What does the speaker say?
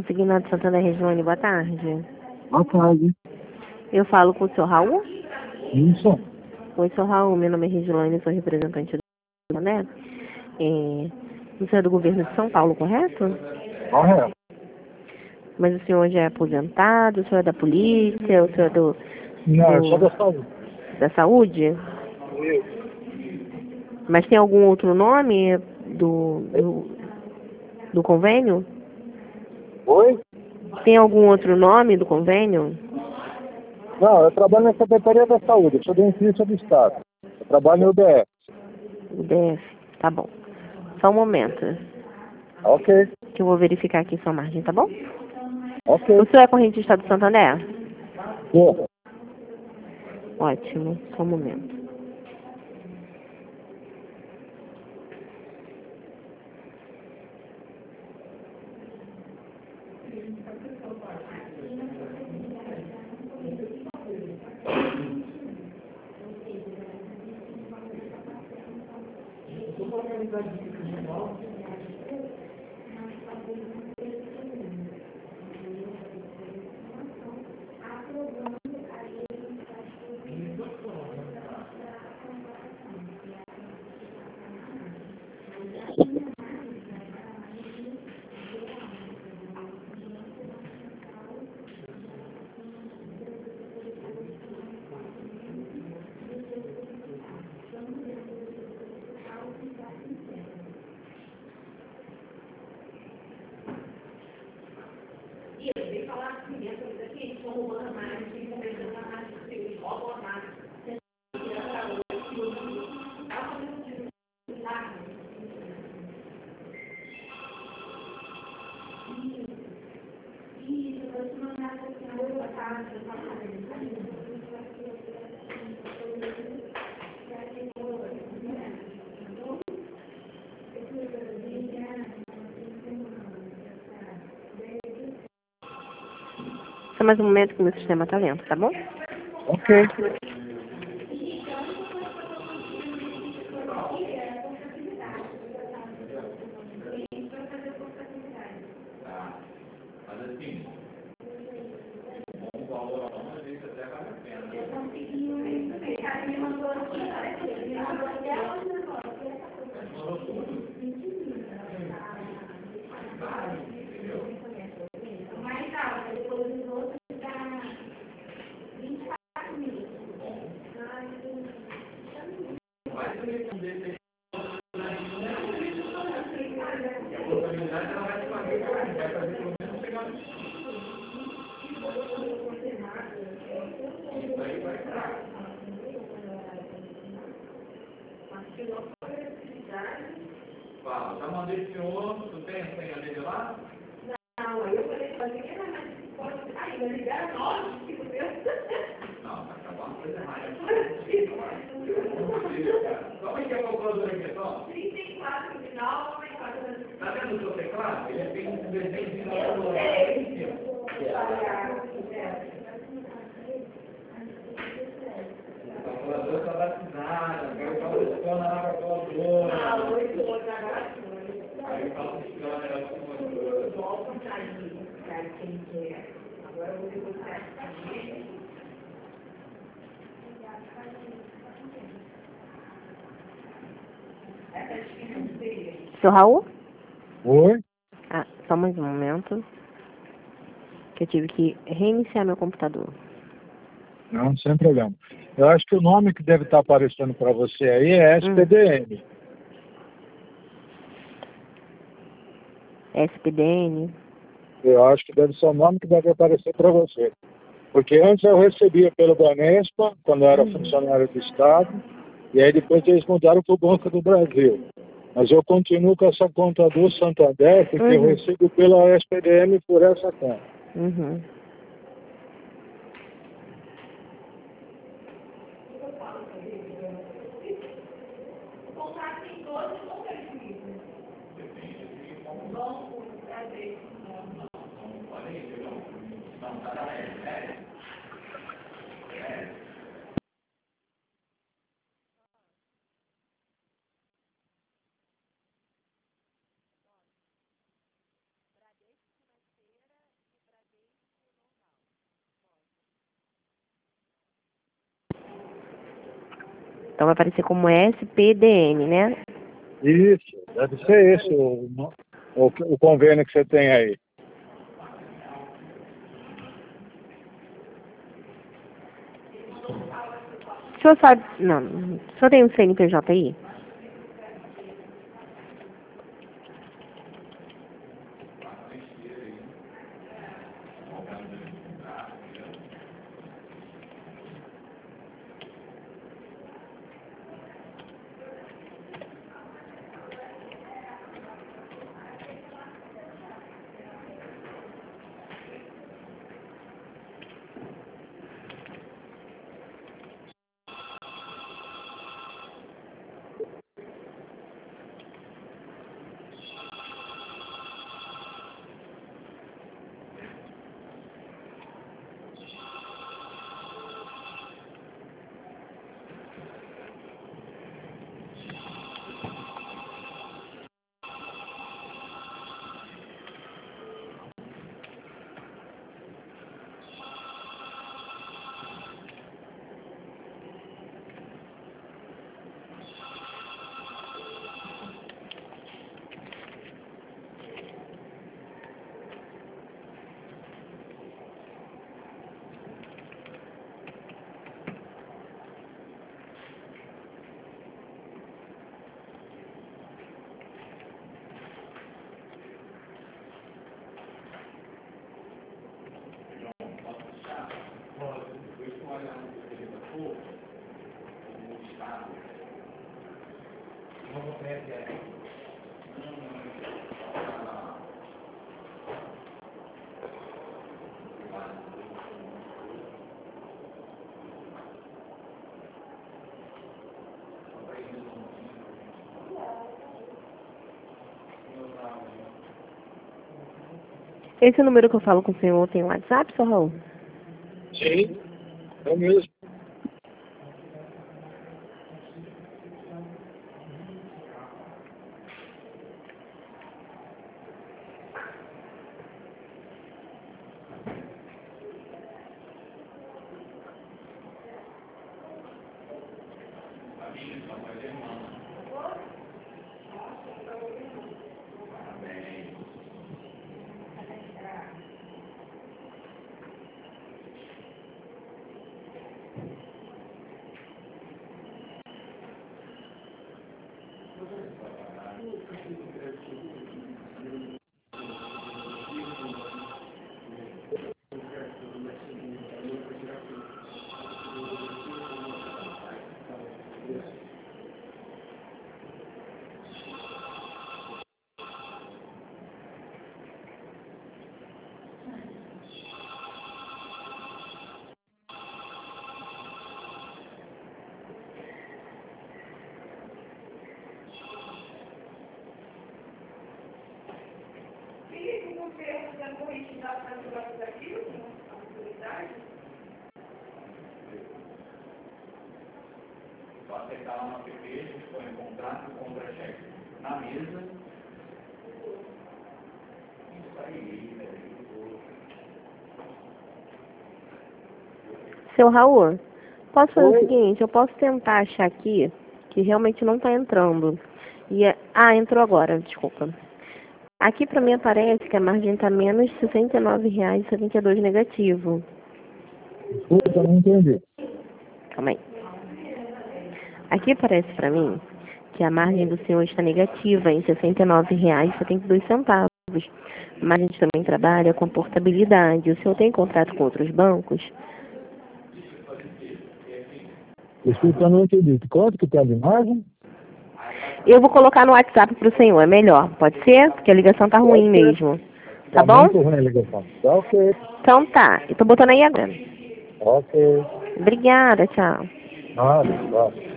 Consignado Santana Regiane, boa tarde. Boa tarde. Eu falo com o senhor Raul? Isso. Oi, senhor Raul, meu nome é Regiane, sou representante do né? O senhor é do governo de São Paulo, correto? Correto. Mas o senhor já é aposentado, o senhor é da polícia, o senhor é Não, eu sou da saúde. da saúde? Isso. Mas tem algum outro nome do convênio? Oi? Tem algum outro nome do convênio? Não, eu trabalho na Secretaria da Saúde, eu sou dentista do Estado. Eu trabalho no UBS. O DF, tá bom. Só um momento, Ok. que eu vou verificar aqui sua margem, tá bom? Ok. O senhor é correntista do Santander? Sim. Ótimo, só um momento. Só mais um momento que o meu sistema tá lento, tá bom? Ok. Fala, já mandei esse outro, tu tem a senha dele lá? Não, aí eu falei pra ele, mas pode. Ai, vai ligar 9, 5 vezes. Não, vai acabar uma coisa errada. Como é que é o calculador aqui, só? 34 final, 94. Tá vendo o seu teclado? Ele tem um desenho de Eu sei. O calculador está vacinado, agora eu falo escola na calculadora. Ah, 8 horas agora. Aí eu falo escola na calculadora. Volta pra ali, pra quem quer. Agora eu vou negociar aqui. Essa é difícil de ver. Seu Raul? Oi? Ah, só mais um momento. Que eu tive que reiniciar meu computador. Não, sem problema. Eu acho que o nome que deve estar aparecendo para você aí é SPDM. SPDN? Eu acho que deve ser o nome que deve aparecer para você. Porque antes eu recebia pelo Banespa, quando eu era funcionário do Estado, e aí depois eles mudaram para o Banco do Brasil. Mas eu continuo com essa conta do Santander, porque eu recebo pela SPDM por essa conta. Uhum. Então vai aparecer como SPDN, né? Isso, deve ser esse o convênio que você tem aí. O senhor sabe... Não, o senhor tem um CNPJ aí? Esse número que eu falo com o senhor tem WhatsApp, seu Raul? Sim, é mesmo. Só aceitar lá no app, a gente põe o contrato e o contra-cheque na mesa. Isso aí, Seu Raul, posso fazer o seguinte, eu posso tentar achar aqui que realmente não está entrando. Entrou agora, desculpa. Aqui para mim aparece que a margem está menos R$ 69,72 negativo. Desculpa, eu não entendi. Calma aí. Aqui aparece para mim que a margem do senhor está negativa em R$ 69,72. Mas a gente também trabalha com portabilidade. O senhor tem contrato com outros bancos? Desculpa, eu não entendi. Quanto que tem de margem? Eu vou colocar no WhatsApp para o senhor, é melhor. Pode ser? Porque a ligação tá ruim mesmo. Tá bom? Muito ruim a ligação. Tá ok. Então tá. Eu tô botando aí agora. Ok. Obrigada, tchau. Nada, tá.